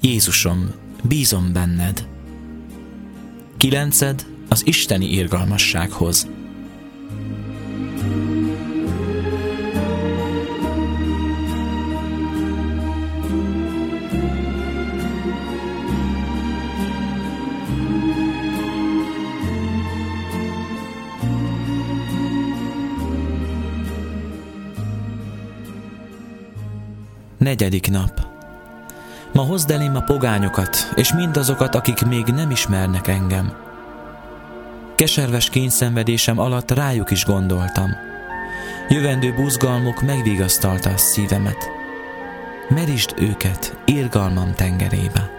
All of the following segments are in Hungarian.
Jézusom, bízom benned. 9. Az isteni irgalmassághoz. Negyedik nap. Ma hozd elém a pogányokat, és mindazokat, akik még nem ismernek engem. Keserves kényszenvedésem alatt rájuk is gondoltam. Jövendő buzgalmuk megvigasztalta a szívemet. Merítsd őket irgalmam tengerébe.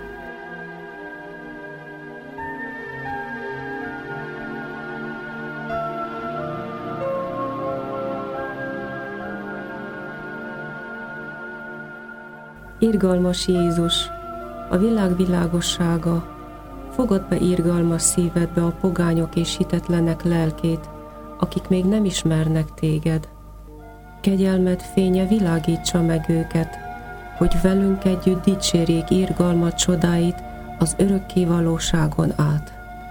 Irgalmas Jézus, a világ világossága, fogad be irgalmas szívedbe a pogányok és hitetlenek lelkét, akik még nem ismernek téged. Kegyelmed fénye világítsa meg őket, hogy velünk együtt dicsérjék irgalmat csodáit az örökké valóságon át.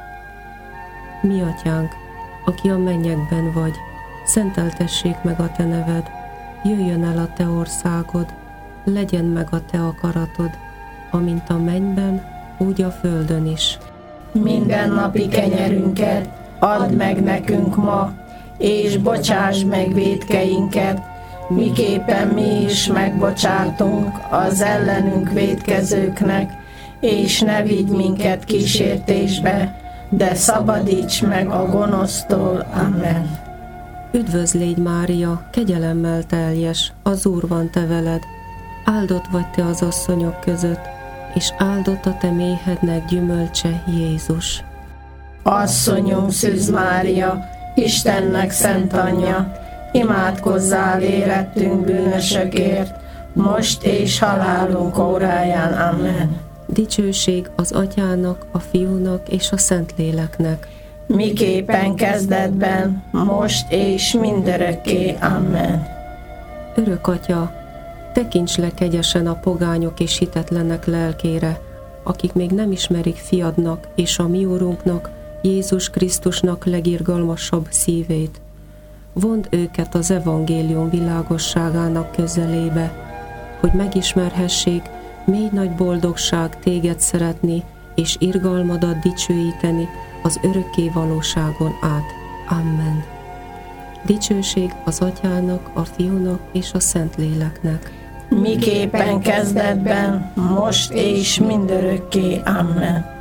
Mi atyánk, aki a mennyekben vagy, szenteltessék meg a te neved, jöjjön el a te országod, legyen meg a te akaratod, amint a mennyben, úgy a földön is. Mindennapi kenyerünket add meg nekünk ma, és bocsáss meg vétkeinket, miképpen mi is megbocsátunk az ellenünk vétkezőknek, és ne vigy minket kísértésbe, de szabadíts meg a gonosztól. Amen. Üdvözlégy Mária, kegyelemmel teljes, az Úr van te veled, áldott vagy te az asszonyok között, és áldott a te méhednek gyümölcse, Jézus. Asszonyunk Szűz Mária, Istennek szent anyja, imádkozzál érettünk bűnösökért, most és halálunk óráján. Amen. Dicsőség az Atyának, a Fiúnak és a Szentléleknek. Miképpen kezdetben, most és mindörökké. Amen. Örök Atya, tekints le kegyesen a pogányok és hitetlenek lelkére, akik még nem ismerik fiadnak és a mi Urunknak, Jézus Krisztusnak legirgalmasabb szívét. Vond őket az evangélium világosságának közelébe, hogy megismerhessék, mély nagy boldogság téged szeretni és irgalmadat dicsőíteni az örökké valóságon át. Amen. Dicsőség az Atyának, a Fiúnak és a Szentléleknek. Miképpen kezdetben, most és mindörökké. Amen.